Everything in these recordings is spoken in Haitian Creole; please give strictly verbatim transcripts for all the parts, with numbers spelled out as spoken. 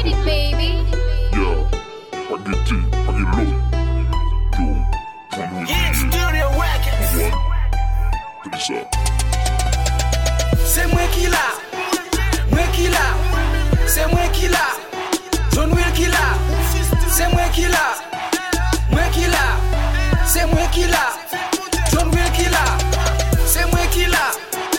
it, baby. Yeah, spaghetti, spaghetti. Yo, John Wick. Yeah, Studio Records. One. Check this out. C'est moi qui l'a, moi qui l'a, c'est moi qui l'a, John Will qui l'a, c'est moi qui l'a, moi qui l'a, c'est moi qui l'a, John Will qui l'a, c'est moi qui l'a,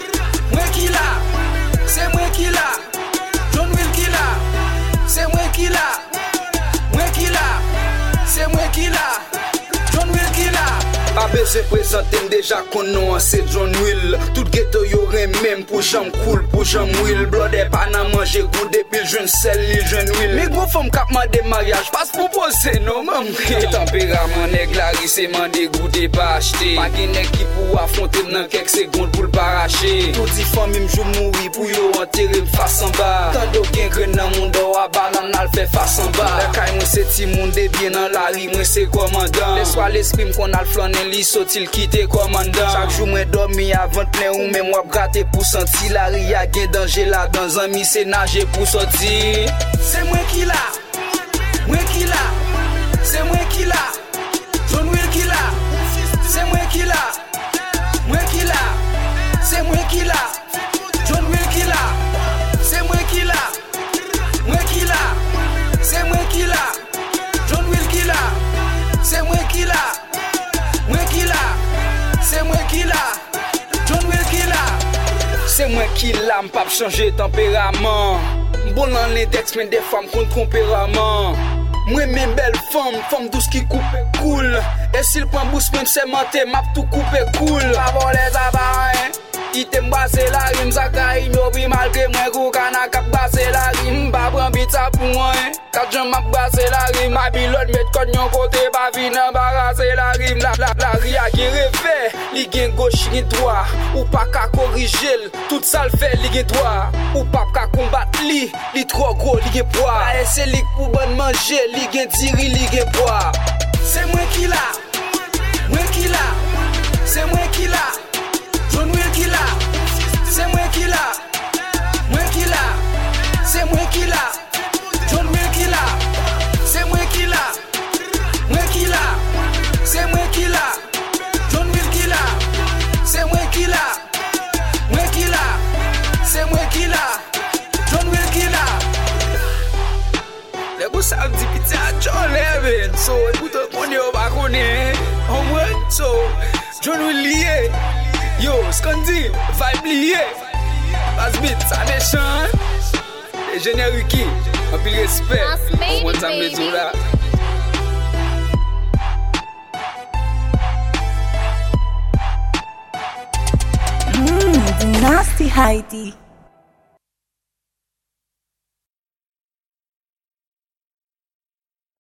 moi qui l'a, c'est moi qui l'a, John Will qui l'a, c'est moi qui l'a, moi qui l'a, c'est moi qui l'a, John Will qui l'a. A besoin présenter déjà qu'on nous c'est John Will. Tout ghetto yo même pour jam cool pour jam will. Blood est pas na manger goût depuis jeune sel li jeune will. Mais gros femme cap mandé mariage passe proposer non même. Tempérament nèg la ri c'est mandé goûter pas acheter. Pas gen nèg qui pour affronter dans quelques secondes pour le paracher. Tout dit famille m'jou mourir pour yo enterrer face en bas. Tant de gen gren dans monde a banane al fait face en bas. La caille moi c'est ti monde bien dans la ri moi c'est commandant. Laisse-moi l'esprit qu'on a le flaner li sotil quitter commandant. Chaque jour moi dormi avant plein ou même moi gratter pour sentir la ri a gen danger là dans un mi c'est nager pour sortir. C'est moi qui l'a, moi qui l'a, c'est moi qui l'a, John Will qui l'a, c'est moi qui l'a, moi qui l'a, c'est moi qui l'a, John Will qui l'a, c'est moi qui l'a, moi qui l'a, c'est moi qui l'a, John Will qui l'a, c'est moi qui l'a, moi qui l'a, c'est moi qui l'a, John Will qui l'a. C'est moi qui l'a m'pas changer tempérament. Bon dans l'index mais des femmes contre tempérament. Moi mes belles femmes, femmes douces qui coupe cool. Et s'il prend boost même c'est menté m'a tout couper cool. Avant les appareils, il t'aime basé la rime ça caille yo puis malgré moi gros cana cap basé la rime pas prend bit ça pour moi. Quand je m'a basé la rime, ma pilote met code yon côté pas vinn embarrasser la rime la la la ria qui refait, li gen gauche ni droit ou pas ka corriger, tout ça le fait li gen droit ou pas ka combattre li, li trop gros li gen poids. La c'est li pour bonne manger, li gen tiri li gen poids. C'est moi qui l'a, moi qui l'a, c'est moi qui l'a, John Will qui l'a, c'est moi qui l'a, moi qui l'a, c'est moi qui l'a, John Will qui l'a, c'est moi qui l'a, moi qui l'a, c'est moi qui l'a, John Will qui l'a, c'est moi qui l'a, moi qui l'a, c'est moi qui l'a, John Will qui l'a. Les gars ça dit petit à John Levin, so écoute on est au balcon, on voit so John Will lié, yo Scandi, vibe lié, bass beat ça méchant, les génériques, un peu de respect, on voit ça me tout là. Mmm, the nasty Heidi.